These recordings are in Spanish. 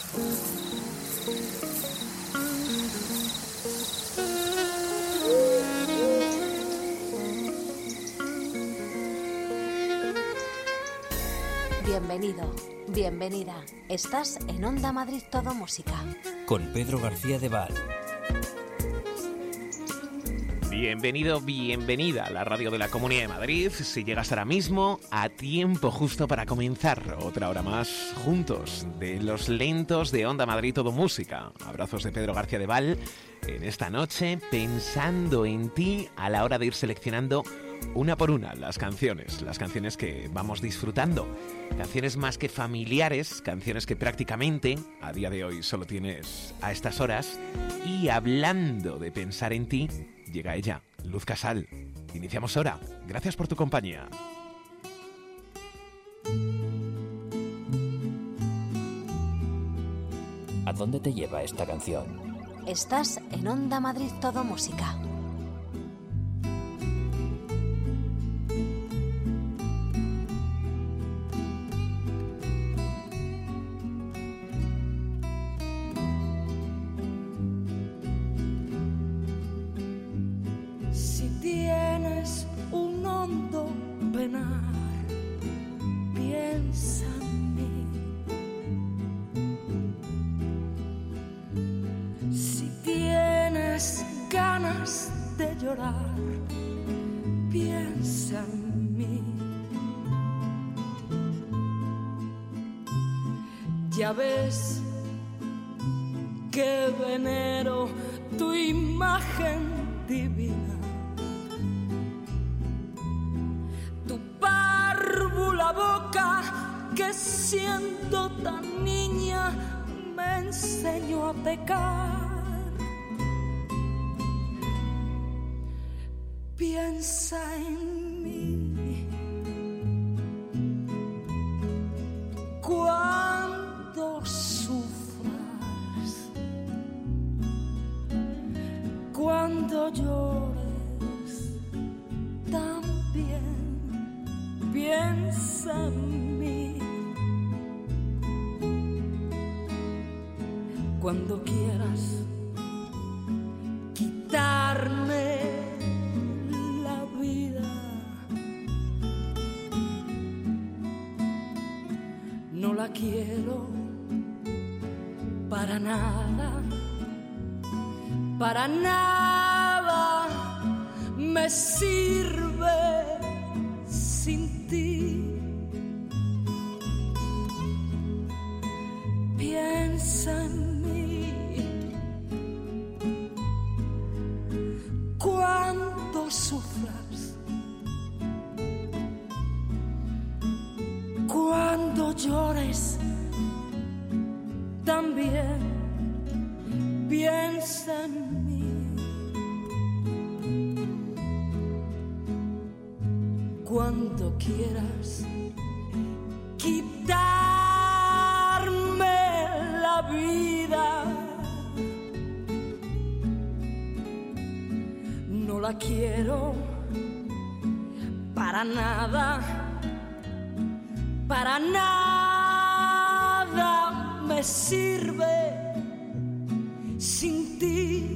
Bienvenido, bienvenida. Estás en Onda Madrid Todo Música. Con Pedro García de Val. Bienvenido, bienvenida a la radio de la Comunidad de Madrid. Si llegas ahora mismo, a tiempo justo para comenzar otra hora más juntos de los lentos de Onda Madrid Todo Música. Abrazos de Pedro García de Val en esta noche, pensando en ti a la hora de ir seleccionando una por una las canciones que vamos disfrutando. Canciones más que familiares, canciones que prácticamente a día de hoy solo tienes a estas horas. Y hablando de pensar en ti, llega ella, Luz Casal. Iniciamos ahora. Gracias por tu compañía. ¿A dónde te lleva esta canción? Estás en Onda Madrid Todo Música. Piensa en mí. Si tienes ganas de llorar, piensa en mí. Ya ves que venero tu imagen divina. La boca que siendo tan niña me enseñó a pecar. Piensa en mí cuando sufras, cuando llores también. Piensa en mí cuando quieras quitarme la vida. No la quiero para nada, para nada me sirve sin ti. Piensa en mí cuando sufras, cuando llores también. Piensa en mí cuando quieras quitarme la vida. No la quiero para nada, para nada me sirve sin ti.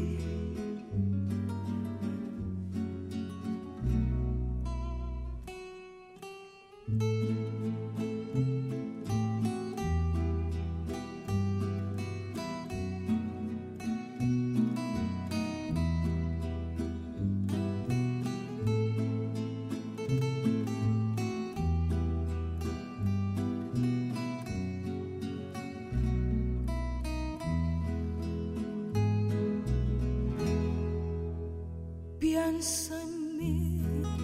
Piensa en mí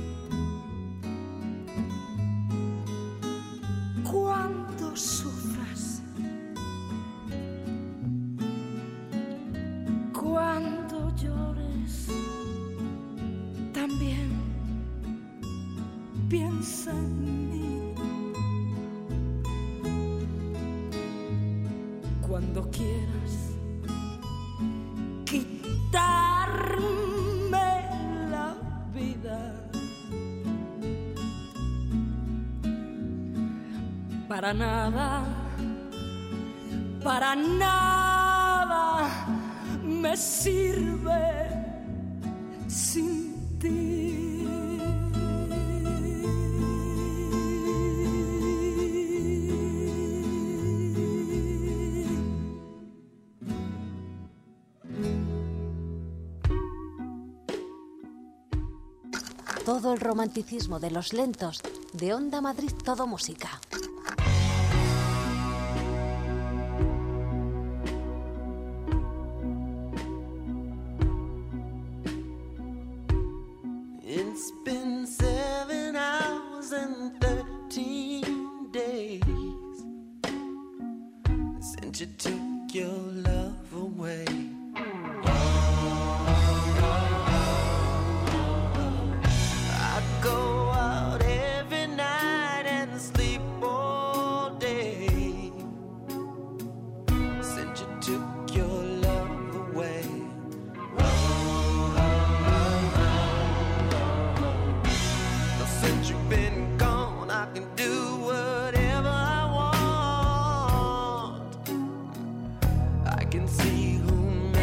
cuando sufras, cuando llores también. Piensa en mí cuando quieras quitarme la vida. Para nada para nada me sirve sin ti. Todo el romanticismo de los lentos de Onda Madrid, todo música. It's been 7 hours and 13 days since you took your love away. I go out every night and sleep all day since you took your love away. Since you've been gone, I can do whatever I want. I can see whom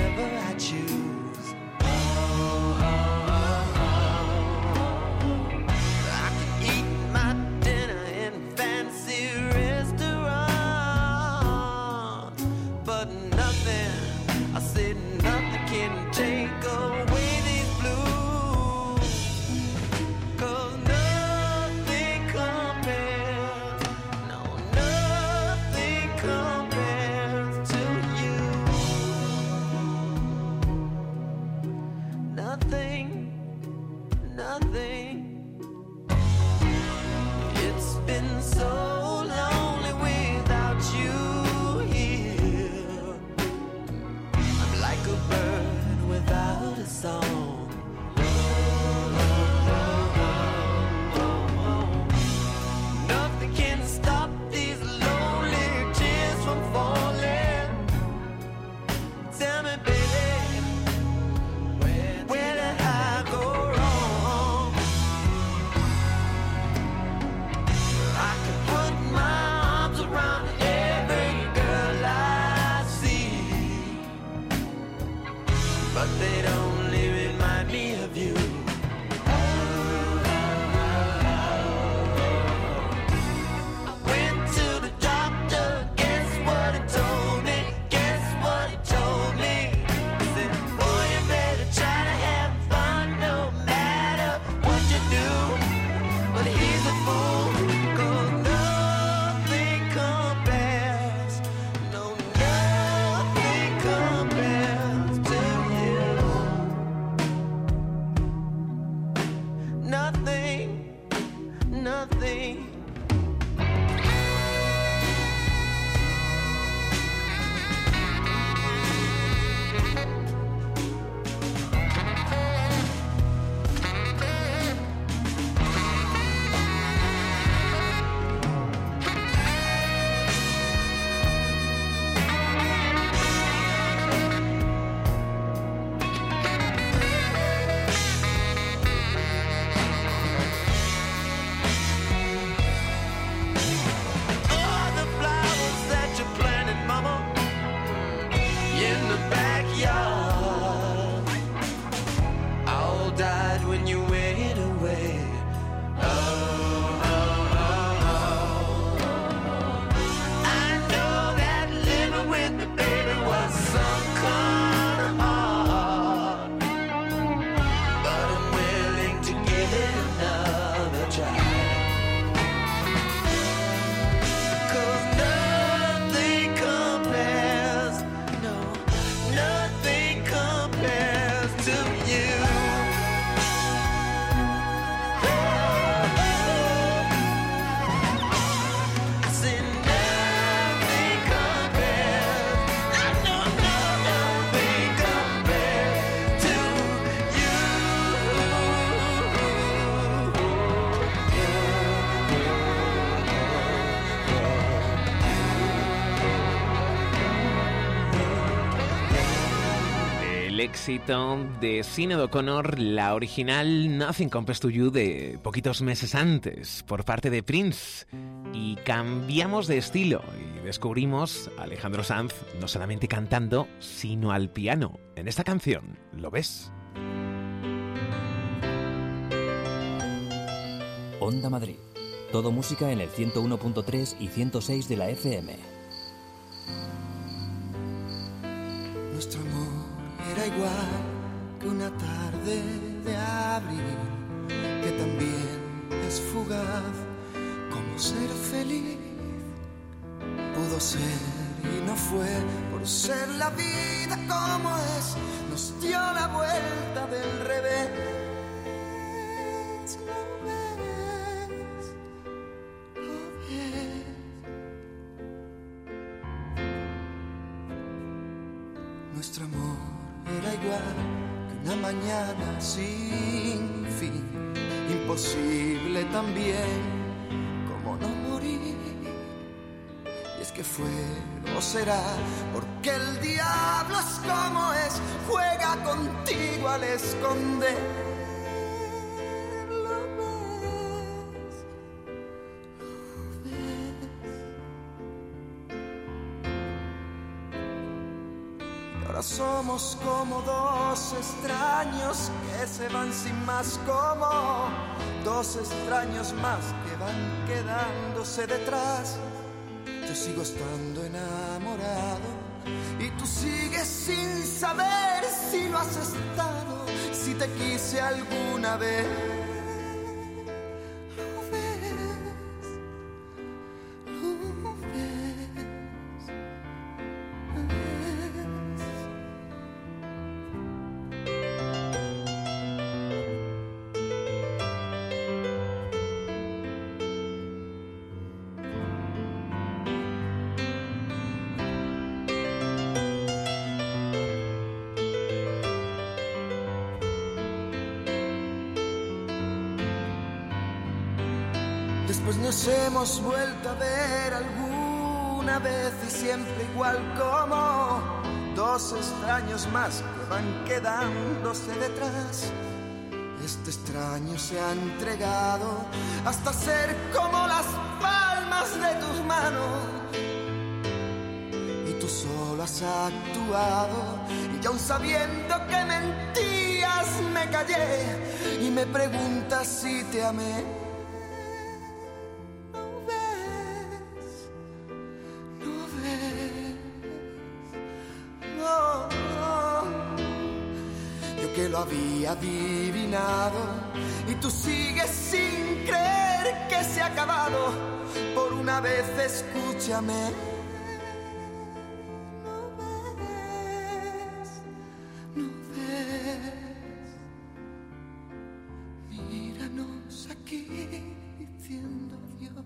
el éxito de Sinéad O'Connor, la original Nothing Compares to You de poquitos meses antes, por parte de Prince. Y cambiamos de estilo y descubrimos a Alejandro Sanz no solamente cantando, sino al piano en esta canción. ¿Lo ves? Onda Madrid. Todo música en el 101.3 y 106 de la FM. Nuestro amor era igual que una tarde de abril, que también es fugaz como ser feliz. Pudo ser y no fue por ser la vida como es, nos dio la vuelta del revés. Nuestro amor era igual que una mañana sin fin, imposible también como no morir. Y es que fue o será porque el diablo es como es, juega contigo al esconder. Somos como dos extraños que se van sin más, como dos extraños más que van quedándose detrás. Yo sigo estando enamorado y tú sigues sin saber si lo has estado, si te quise alguna vez. Después nos hemos vuelto a ver alguna vez y siempre igual como dos extraños más que van quedándose detrás. Este extraño se ha entregado hasta ser como las palmas de tus manos. Y tú solo has actuado y aun sabiendo que mentías me callé y me preguntas si te amé. Había adivinado y tú sigues sin creer que se ha acabado. Por una vez escúchame. No ves, míranos aquí diciendo adiós.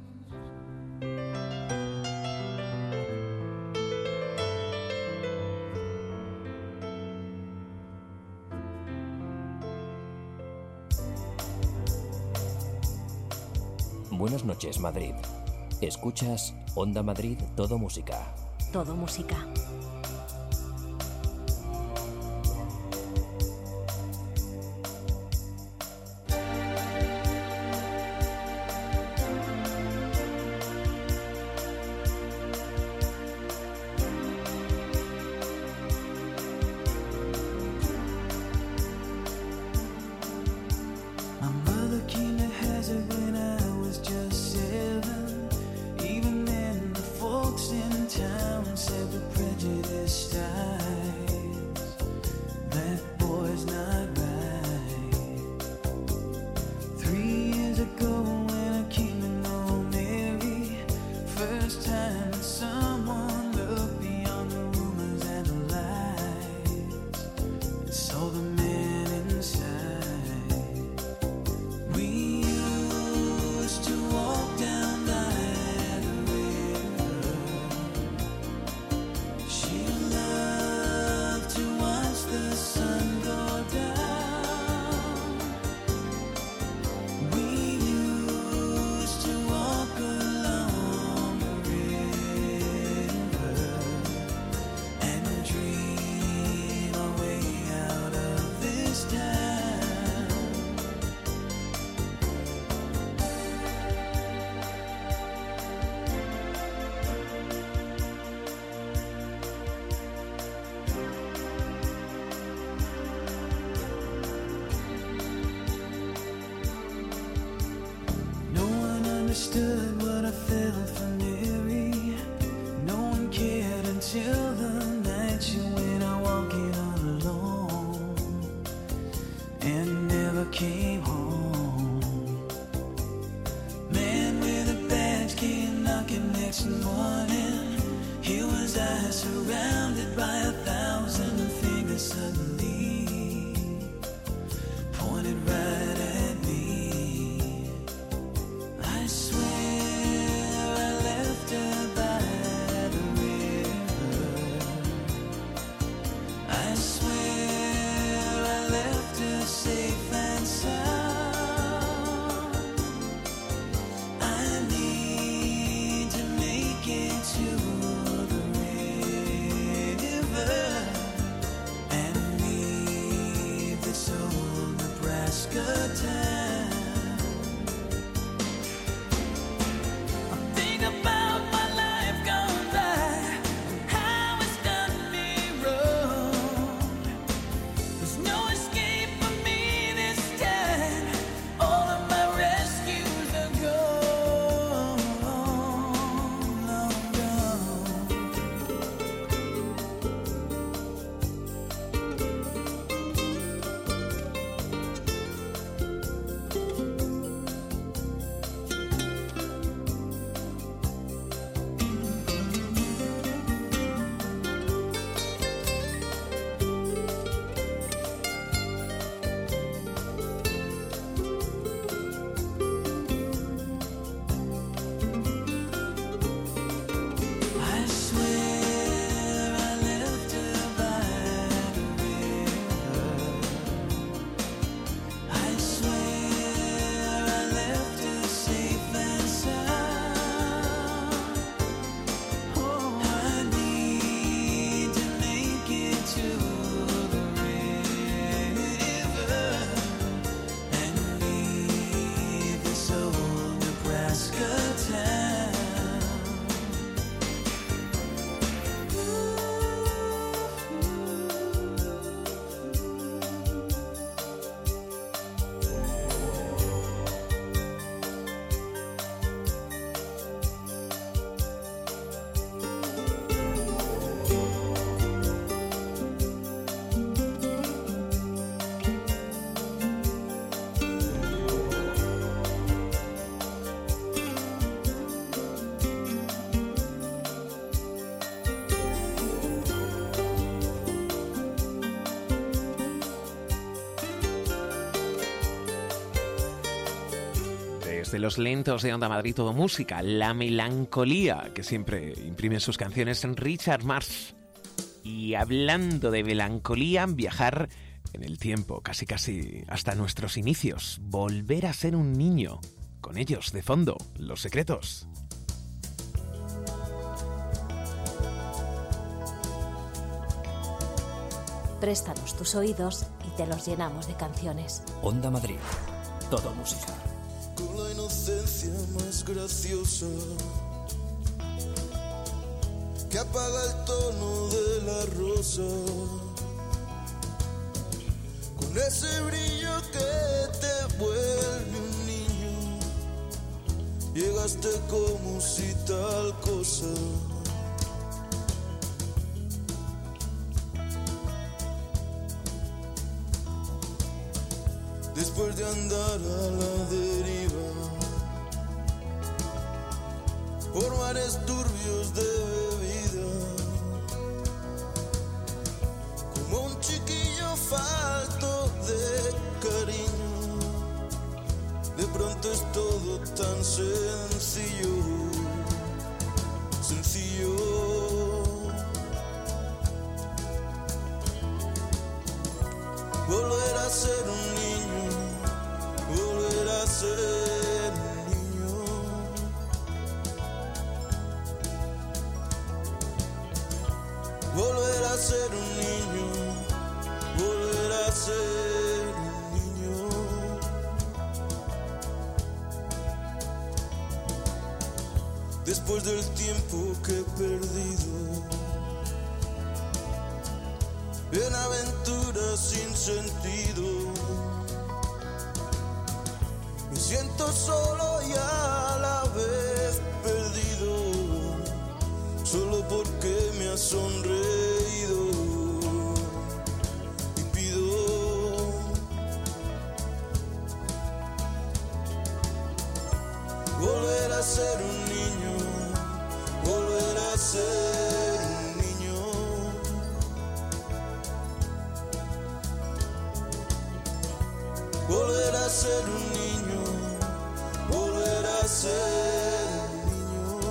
Buenas noches, Madrid. Escuchas Onda Madrid, todo música. Todo música. Even then the folks in town said the prejudice surrounded by 1,000 fingers suddenly pointed right at me. I swear I left her by the river. I swear I left her safe and sound. I need to make it to the river and leave this old Nebraska town. I think about my life gone by, how it's done me wrong. There's no escape for me this time. All of my rescues are gone, long gone. I swear I left her by the river. I swear I left her safe and sound. Oh, I need to make it to the river and leave this old Nebraska town. Desde los lentos de Onda Madrid, todo música, la melancolía que siempre imprime en sus canciones en Richard Marx. Y hablando de melancolía, viajar en el tiempo, casi hasta nuestros inicios, volver a ser un niño. Con ellos, de fondo, Los Secretos. Préstanos tus oídos y te los llenamos de canciones. Onda Madrid, todo música. Con la inocencia más graciosa que apaga el tono de la rosa, con ese brillo que te vuelve un niño, llegaste como si tal cosa. Después de andar a la deriva por mares turbios de bebida, como un chiquillo falto de cariño, de pronto es todo tan sencillo, sencillo. Volver a ser un niño, volver a ser un niño. Volver a ser un niño, volver a ser un niño. Después del tiempo que he perdido en aventuras sin sentido, me siento solo y a la vez perdido, solo porque me has sonreído. Y pido volver a ser un niño, volver a ser un niño. volver a ser un niño, volver a ser un niño.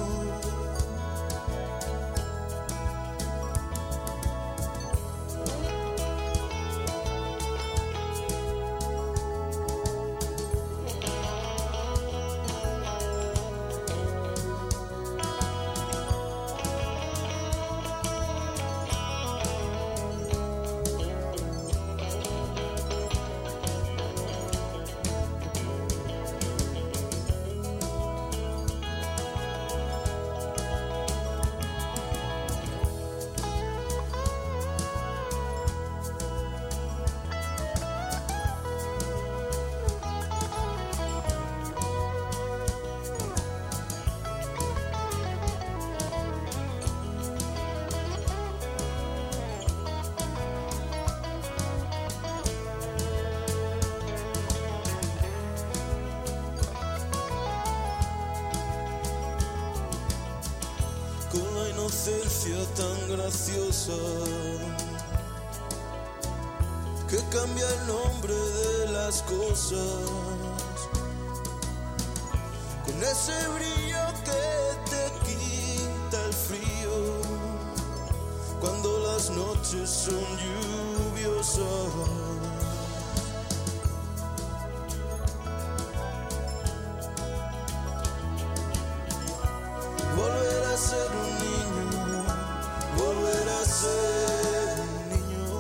Con la inocencia tan graciosa que cambia el nombre de las cosas, con ese brillo que te quita el frío cuando las noches son lluviosas. Volver a ser un niño, volver a ser un niño.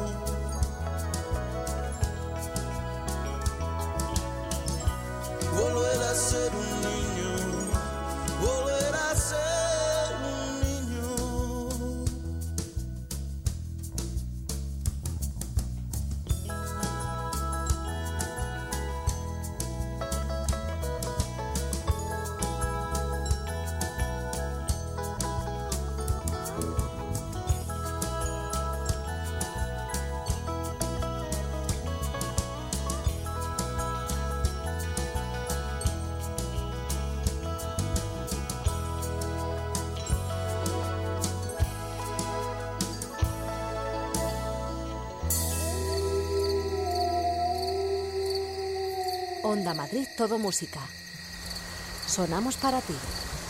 Volver a ser un niño, volver a ser un niño. Onda Madrid, todo música. Sonamos para ti.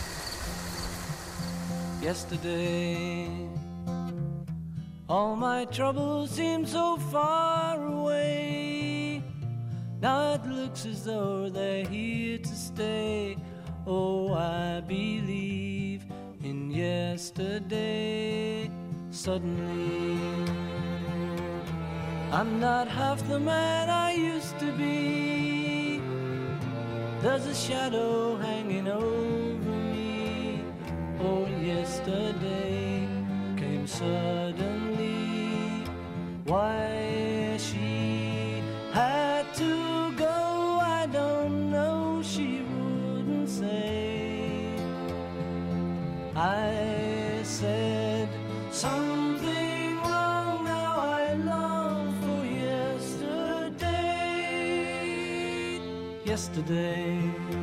Yesterday, all my troubles seem so far away. Now it looks as though they're here to stay. Oh, I believe in yesterday. Suddenly, I'm not half the man I used to be. There's a shadow hanging over me. Oh, yesterday came suddenly. Why she had to go, I don't know, she wouldn't say. I said something wrong, now I long for yesterday. Yesterday,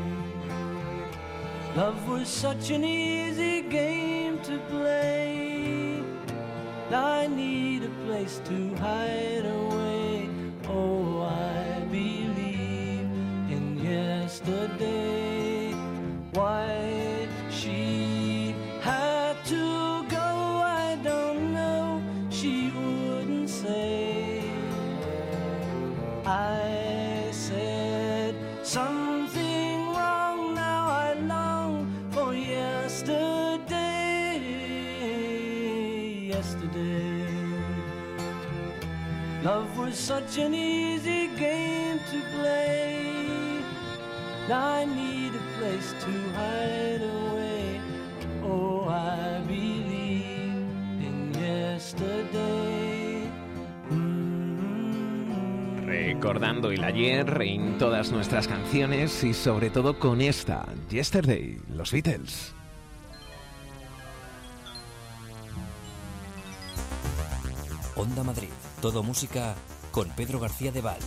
love was such an easy game to play. Now I need a place to hide away. Oh, I believe in yesterday. Why she had to go, I don't know, she wouldn't say. I said something wrong, now I long for yesterday. Yesterday, love was such an easy game to play. Now I need a place to hide away. Oh, I believe in yesterday. Recordando el ayer en todas nuestras canciones y sobre todo con esta, Yesterday, los Beatles. Onda Madrid, todo música con Pedro García de Val.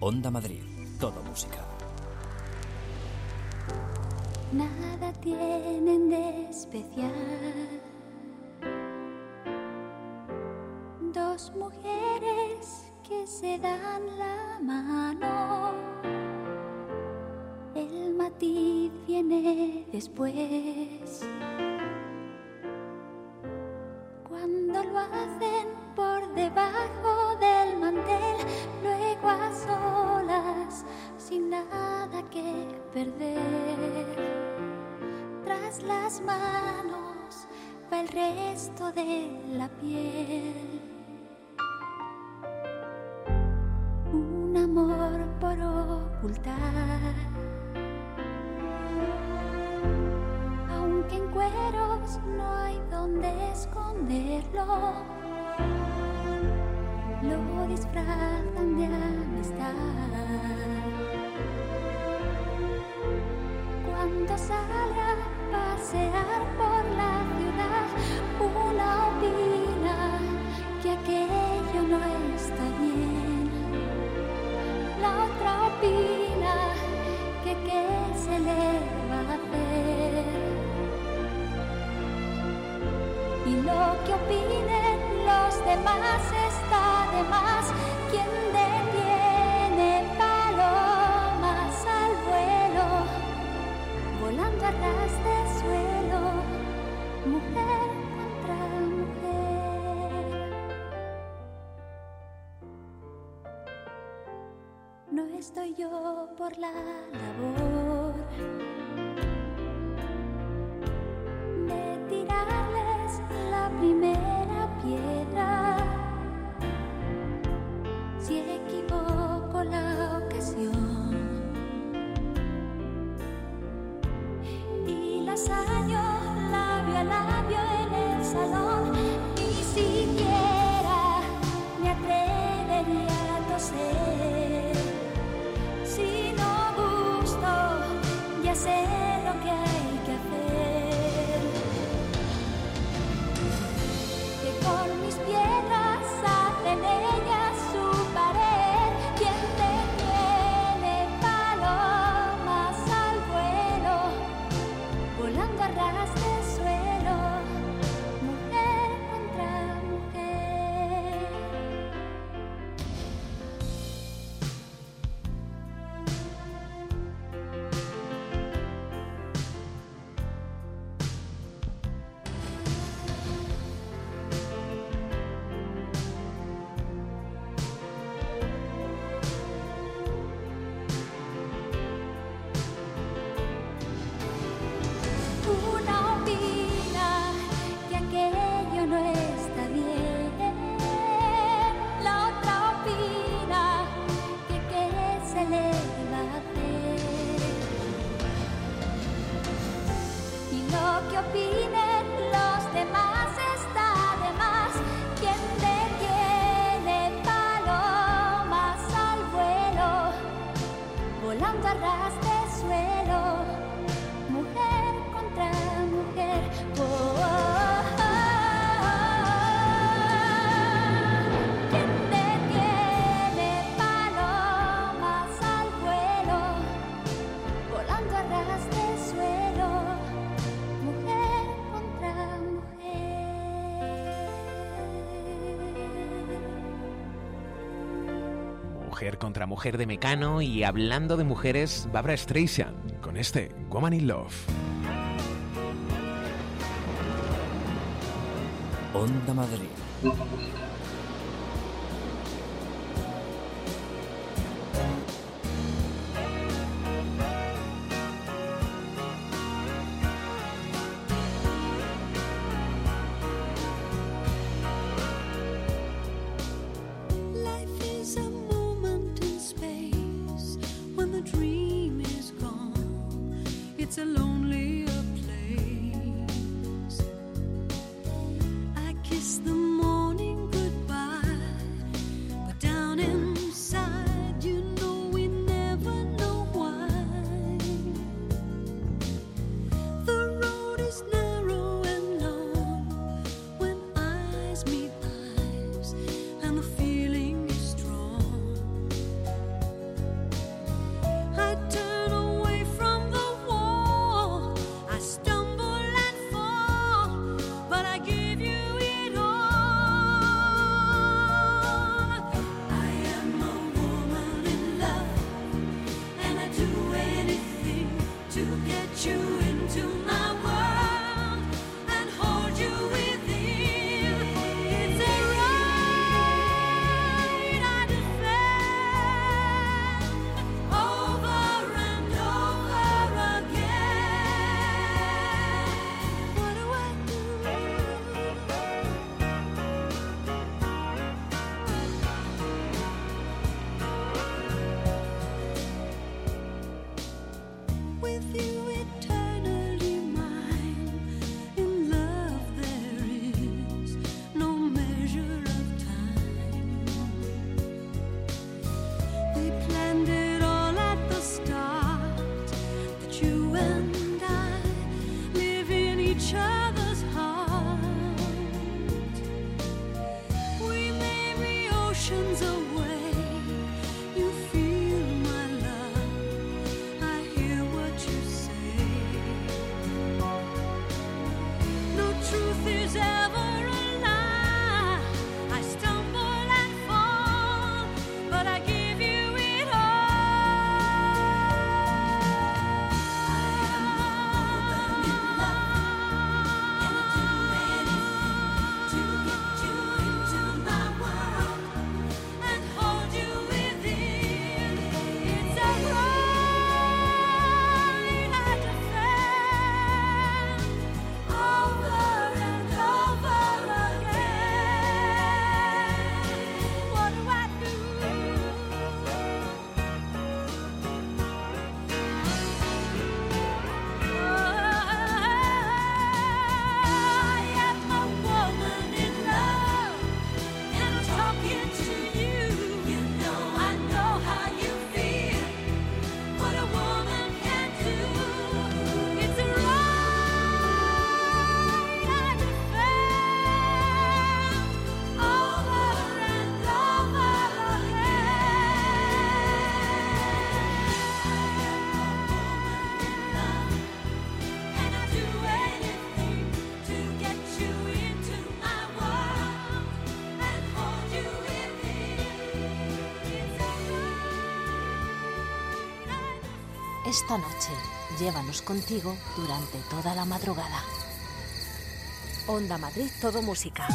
Onda Madrid, todo música. Nada tienen de especial dos mujeres que se dan la mano. El matiz viene después, cuando lo hacen por debajo del mantel, luego a solas, sin nada que perder. Tras las manos va el resto de la piel. Un amor por ocultar, aunque en cueros no hay donde esconderlo, lo disfrazan de amistad. Cuando sale a pasear por la ciudad, una opina que aquello no está bien, la otra opina que qué se le va a hacer. Y lo que opinen los demás está de más. Quien detiene palomas al vuelo, volando a ras de suelo, mujer contra mujer. No estoy yo por la labor de tirarles la primera piedra. Si equivoco la ocasión y las hallo labio a labio en el salón, ni siquiera me atrevería a toser. Si no gusto, ya sé lo que hay que hacer. Que con mis piedras hacen ellas su pared. Quien detiene palomas al vuelo, volando a ras de suelo, mujer contra mujer. Una opina que aquello no está bien, la otra opina que qué se le va a hacer. Y lo que opinen los demás está de más. Quien detiene palomas al vuelo, volando a ras de suelo, mujer contra mujer. Oh, oh, oh. Quien detiene palomas al vuelo, volando a ras de suelo, mujer contra mujer. Mujer contra mujer de Mecano. Y hablando de mujeres, Barbra Streisand con este Woman in Love. Onda Madrid. Life is a moment in space when the dream is gone. It's a lonelier place. I kiss the morning goodbye, but down inside, you know we never know why. The road is narrow and long when eyes meet eyes, and the feeling is strong. with you eternally mine. In love there is no measure of time. We planned it all at the start, that you and I live in each other's heart. We may be oceans away. You feel my love, I hear what you say. No truth is ever a lie. I stumble and fall, but I give you it all. I am more than in love, and I'd do anything to get you into my world and hold you within. It's a right I defend over and over again. What do I do? I am a woman in love, and I'm talking to you. You know I know how you feel. What a woman can do. It's a right I defend over and over again. I am a woman in love, and I'd do anything to get you into my world and hold you within. It's a right. Esta noche, llévanos contigo durante toda la madrugada. Onda Madrid, todo música.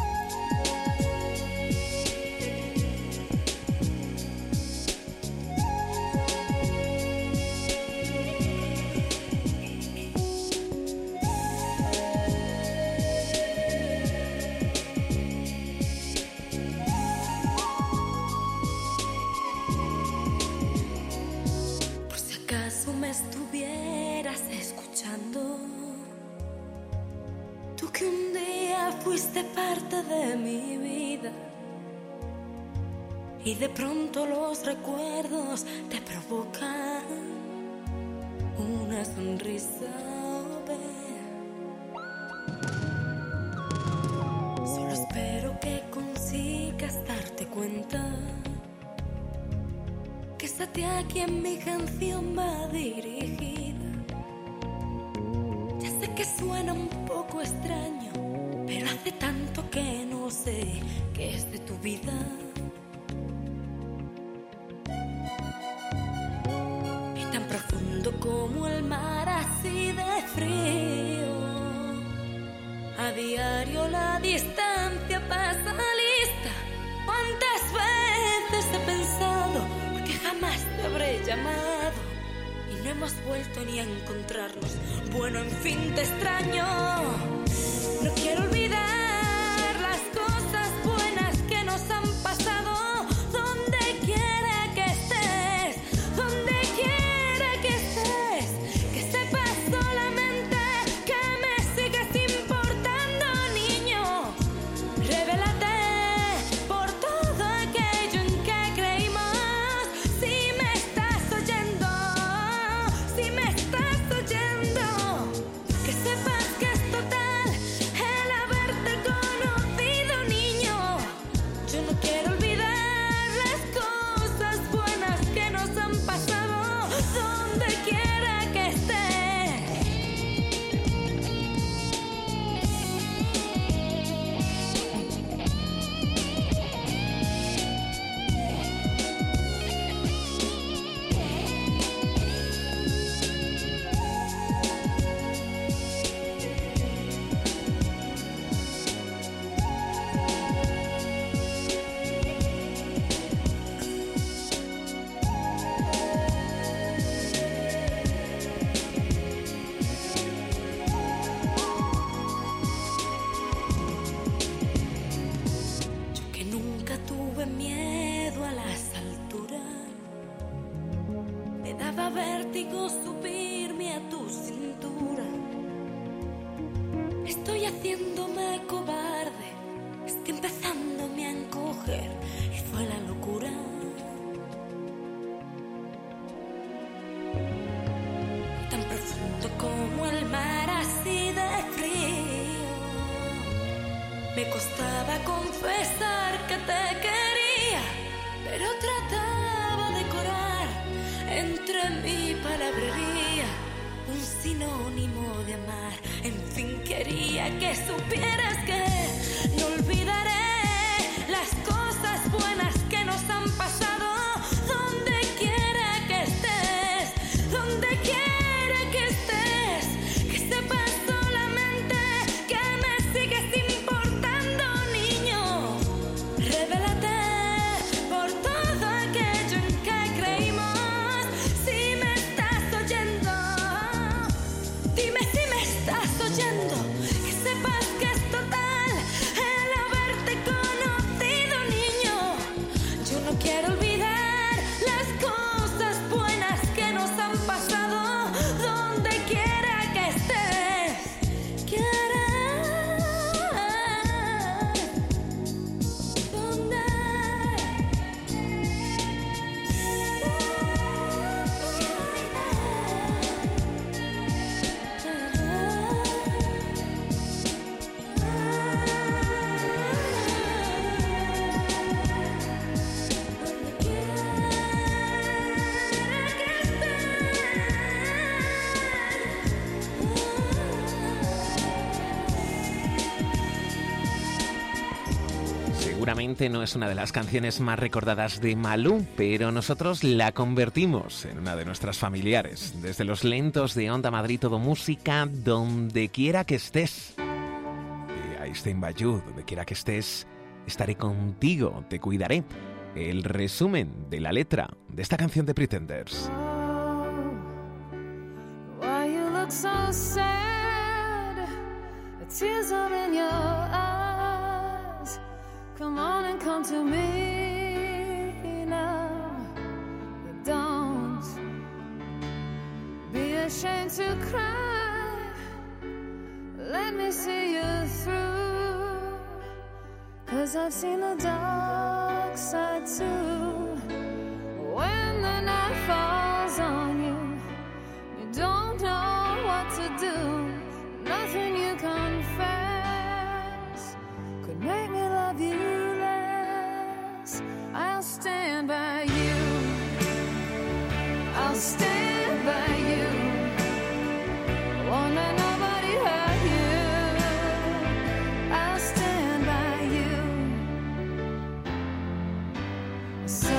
Por si acaso me estuvieras escuchando, tú que un día fuiste parte de mi vida y de pronto los recuerdos te provocan una sonrisa. Solo espero que consigas darte cuenta que es a ti a quien mi canción va dirigida. Ya sé que suena un poco extraño, pero hace tanto que no sé qué es de tu vida. Y tan profundo como el mar, así de frío. A diario la distancia pasa lista. ¿Cuántas veces he pensado que jamás te habré llamado y no hemos vuelto ni a encontrarnos? Bueno, en fin, te extraño. No quiero olvidar las cosas buenas que nos han pasado. Donde quiera que estés, donde quiera que estés, que sepas solamente que me sigues importando, niño. Revélate por todo aquello en que creímos. Si me estás oyendo, si me estás oyendo, que sepas que es total el haberte haciéndome cobarde, estoy empezándome a encoger y fue la locura. Tan profundo como el mar, así de frío. Me costaba confesar que te quería, pero trataba de corar entre mi palabrería un sinónimo de amar. En fin, quería que supieras que no olvidaré las cosas buenas que nos han pasado. Donde quiera que estés, donde quiera que estés, que sepas solamente que me sigues importando, niño. Revélate por todo aquello en que creímos. Si me estás oyendo, dime si me estás oyendo. Que sepas que es total el haberte conocido, niño. Yo no quiero olvidar las cosas buenas que nos han pasado. Donde quiera que estés, quiera. Donde Seguramente no es una de las canciones más recordadas de Malú, pero nosotros la convertimos en una de nuestras familiares. Desde los lentos de Onda Madrid, todo música, donde quiera que estés. I stand by you, donde quiera que estés, estaré contigo, te cuidaré. El resumen de la letra de esta canción de Pretenders. Why you look so sad? The tears are in your eyes. Come on and come to me now. Don't be ashamed to cry. Let me see you through. 'Cause I've seen the dark side too. When the night falls on you, you don't know what to do. Nothing you confess could make me love you less. I'll stand by you. I'll stand by you. Won't let nobody hurt you. I'll stand by you. So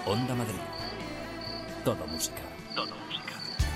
Onda Madrid. Todo música. Todo música.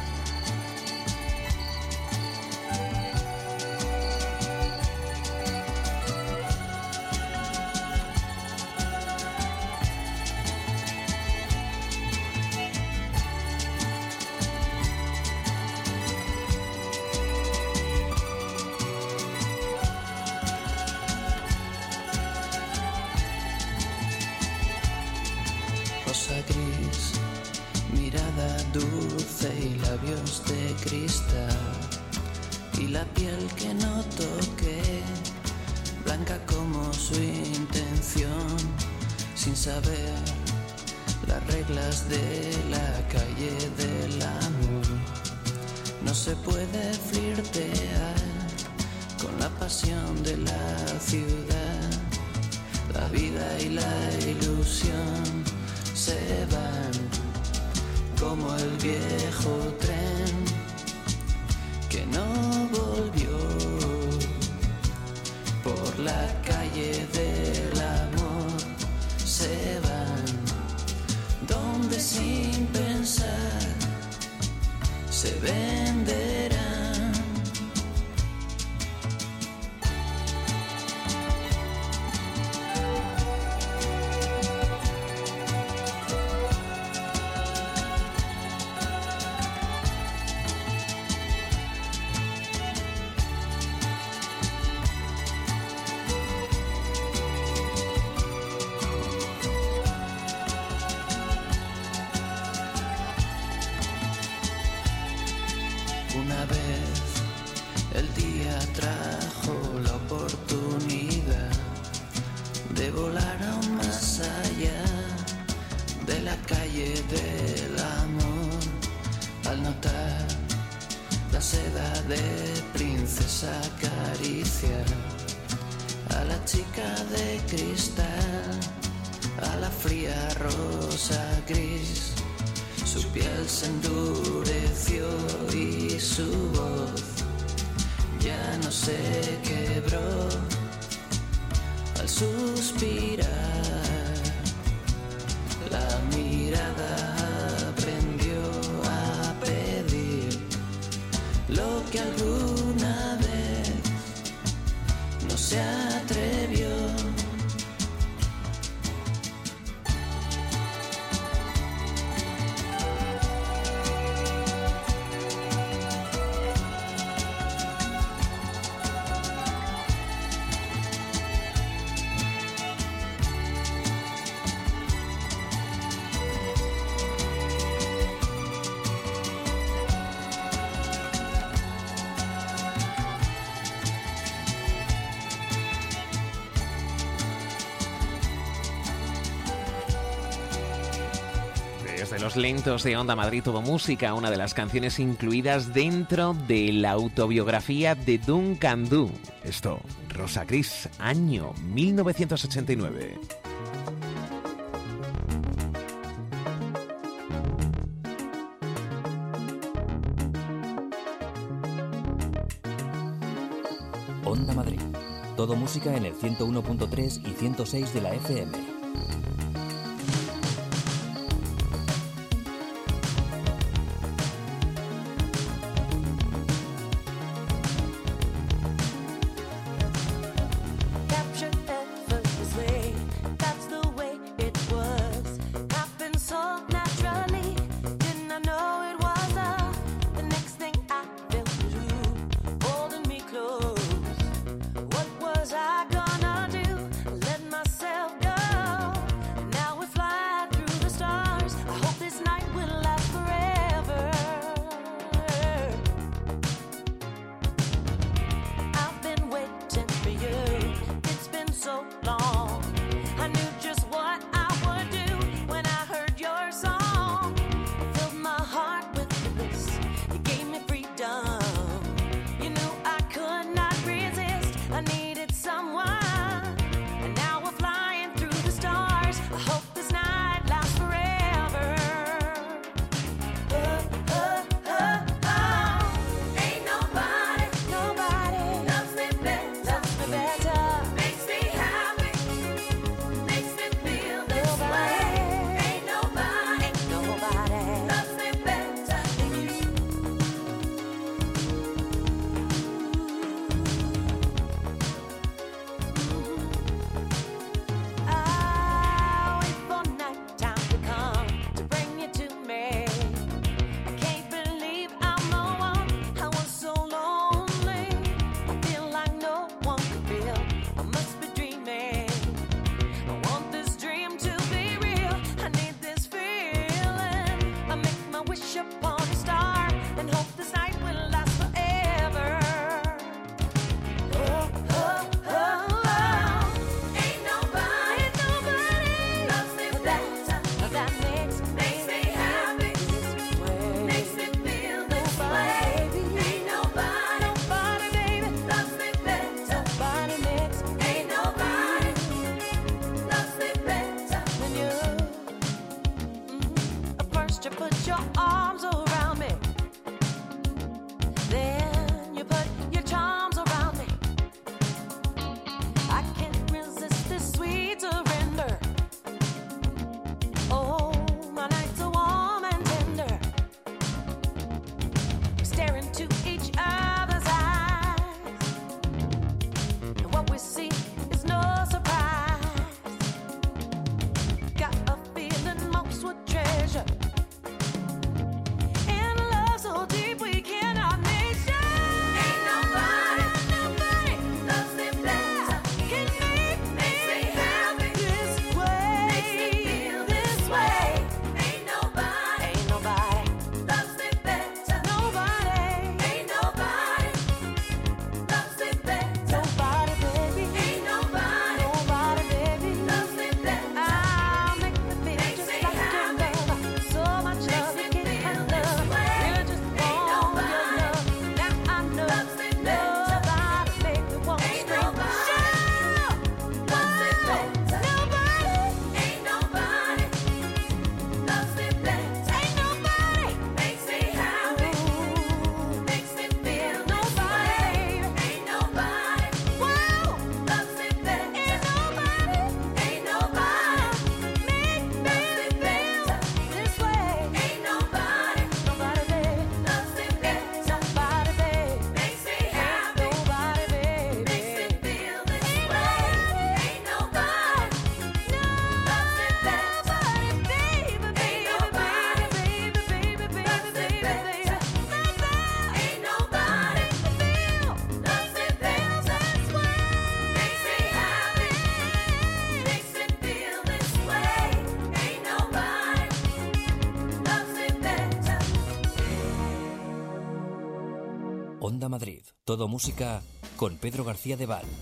Rosa gris, mirada dulce y labios de cristal, y la piel que no toqué, blanca como su intención, sin saber las reglas de la calle del amor. No se puede flirtear con la pasión de la ciudad, la vida y la ilusión se van como el viejo tren que no volvió por la calle del amor. Se van donde sin pensar se venderán. Una vez el día trajo la oportunidad de volar aún más allá de la calle del amor, al notar la seda de princesa acariciar a la chica de cristal, a la fría rosa gris. Su piel se endureció y su voz ya no se quebró al suspirar. La mirada aprendió a pedir lo que alguna vez no se atrevió. De los lentos de Onda Madrid Todo Música, una de las canciones incluidas dentro de la autobiografía de Duncan Du. Esto, Rosa Gris, año 1989. Onda Madrid. Todo música en el 101.3 y 106 de la FM. What was I gonna do? Let myself go. Place your arms around me. Then you put your charms around me. I can't resist this sweet surrender. Oh, my nights are warm and tender. We stare into each other's eyes, and what we see is no surprise. Got a feeling most would treasure. In love so deep we cannot measure. Ain't nobody, nobody loves me better. Can make me happy this way. Makes me feel this way. Ain't nobody loves me better. Nobody, ain't nobody loves me better. Nobody, baby, ain't nobody baby loves me better. I'll make me feel just like your love. So much love it can't handle. We're just born your love. Now I know nobody make me want to scream. Shout, loves me better. Nobody, ain't nobody loves me better. Ain't nobody makes me happy, makes me feel this way. Ain't nobody, wow, loves me better. Ain't nobody make me feel this way. Ain't nobody, baby, loves me better. Nobody, baby, makes me happy. Nobody, baby, makes me feel this way. Ain't nobody, loves me better. Baby, baby, baby, baby, baby, loves me better. Ain't nobody feel loves me better this way. Makes me happy, makes me feel this way. Ain't nobody loves me better. Onda Madrid, todo música con Pedro García de Val.